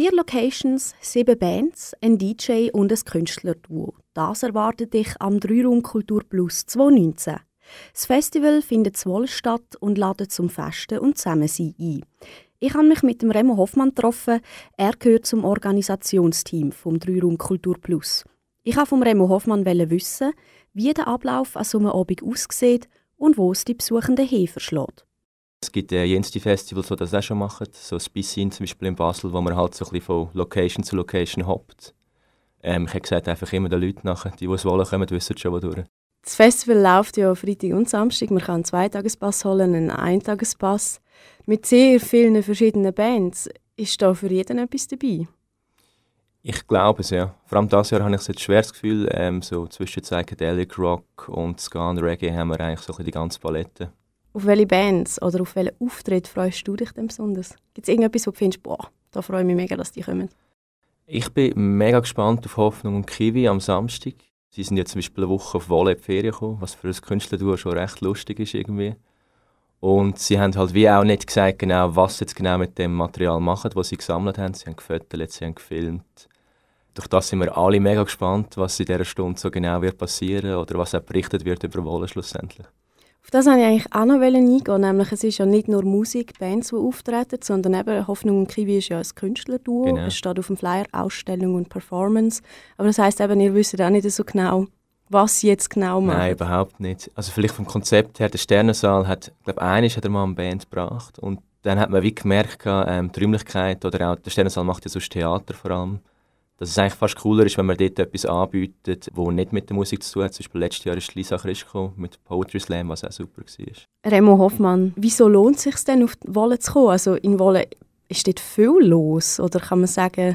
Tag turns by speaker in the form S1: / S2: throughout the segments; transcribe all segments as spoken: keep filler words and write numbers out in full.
S1: Vier Locations, sieben Bands, ein D J und ein Künstlerduo. Das erwartet dich am drei Raum Kultur Plus zwanzig neunzehn. Das Festival findet in Wolle statt und ladet zum Festen und Zusammensein ein. Ich habe mich mit dem Remo Hoffmann getroffen. Er gehört zum Organisationsteam vom drei Raum Kultur Plus. Ich wollte vom Remo Hoffmann wissen, wie der Ablauf an so einem Abend aussieht und wo es die Besuchenden hinverschlägt.
S2: Es gibt äh, jenste Festivals, die das auch schon machen. So ein bisschen zum Beispiel in Basel, wo man halt so ein bisschen von Location zu Location hoppt. Ähm, ich habe gesagt, einfach immer den Leuten nachher, die, die es wollen, kommen, wissen schon, wo durch.
S3: Das Festival läuft ja Freitag und Samstag. Man kann einen Zweitagespass holen, einen Eintagespass. Mit sehr vielen verschiedenen Bands. Ist da für jeden etwas dabei?
S2: Ich glaube es, ja. Vor allem dieses Jahr habe ich jetzt ein schweres Gefühl. Ähm, so zwischen Psychedelic Rock und Ska und Reggae haben wir eigentlich so ein bisschen die ganze Palette.
S3: Auf welche Bands oder auf welchen Auftritt freust du dich denn besonders? Gibt es irgendetwas, wo du findest, boah, da freue ich mich mega, dass die kommen?
S2: Ich bin mega gespannt auf Hoffnung und Kiwi am Samstag. Sie sind jetzt zum Beispiel eine Woche auf Wolle in die Ferien gekommen, was für ein Künstlerduo schon recht lustig ist irgendwie. Und sie haben halt wie auch nicht gesagt, genau, was sie jetzt genau mit dem Material machen, das sie gesammelt haben. Sie haben gefotografiert, sie haben gefilmt. Durch das sind wir alle mega gespannt, was in dieser Stunde so genau wird passieren oder was auch berichtet wird über Wolle schlussendlich.
S3: Auf das wollte ich eigentlich auch noch eingehen, nämlich es ist ja nicht nur Musik, Bands, die auftreten, sondern eben Hoffnung und Kiwi ist ja ein Künstlerduo.
S2: Genau.
S3: Es steht auf dem Flyer Ausstellung und Performance. Aber das heisst eben, ihr wisst auch nicht so genau, was sie jetzt genau machen.
S2: Nein, überhaupt nicht. Also vielleicht vom Konzept her, der Sternensaal hat, ich glaube, einiges hat er mal eine Band gebracht und dann hat man wie gemerkt, ähm, die Räumlichkeit oder auch der Sternensaal macht ja sonst Theater vor allem, dass es eigentlich fast cooler ist, wenn man dort etwas anbietet, das nicht mit der Musik zu tun hat. Zum Beispiel letztes Jahr ist Lisa Christ gekommen mit Poetry Slam, was auch super war.
S3: Remo Hoffmann, wieso lohnt es sich denn, auf Wolle zu kommen? Also in Wolle ist dort viel los, oder kann man sagen...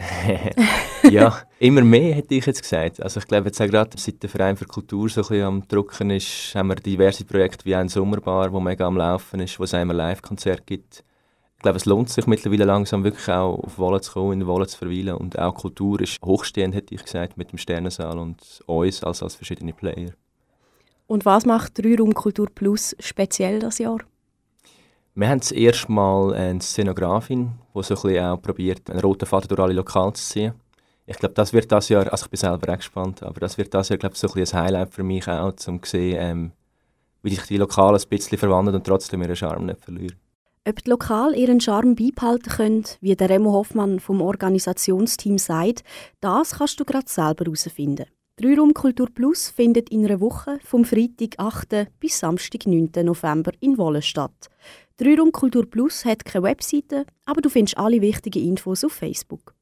S2: Ja, immer mehr, hätte ich jetzt gesagt. Also ich glaube jetzt auch gerade, seit der Verein für Kultur so ein bisschen am Drucken ist, haben wir diverse Projekte wie ein Sommerbar, wo mega am Laufen ist, wo es einmal Live-Konzerte gibt. Ich glaube, es lohnt sich mittlerweile langsam wirklich auch auf Wolle zu kommen, in Wolle zu verweilen. Und auch Kultur ist hochstehend, hätte ich gesagt, mit dem Sternensaal und uns als, als verschiedene Player.
S3: Und was macht drei Raum Kultur Plus speziell das Jahr?
S2: Wir haben das erste Mal eine Szenografin, die so ein bisschen auch probiert, einen roten Faden durch alle Lokale zu ziehen. Ich glaube, das wird das Jahr, also ich bin selber auch gespannt, aber das wird das Jahr, glaube ich, so ein, bisschen ein Highlight für mich auch, um zu sehen, ähm, wie sich die Lokale ein bisschen verwandeln und trotzdem ihren Charme nicht verlieren.
S1: Ob die Lokale ihren Charme beibehalten können, wie der Remo Hoffmann vom Organisationsteam sagt, das kannst du gerade selber herausfinden. drei Raum Kultur Plus findet in einer Woche vom Freitag achten bis Samstag neunten November in Wolle statt. drei Raum Kultur Plus hat keine Webseite, aber du findest alle wichtigen Infos auf Facebook.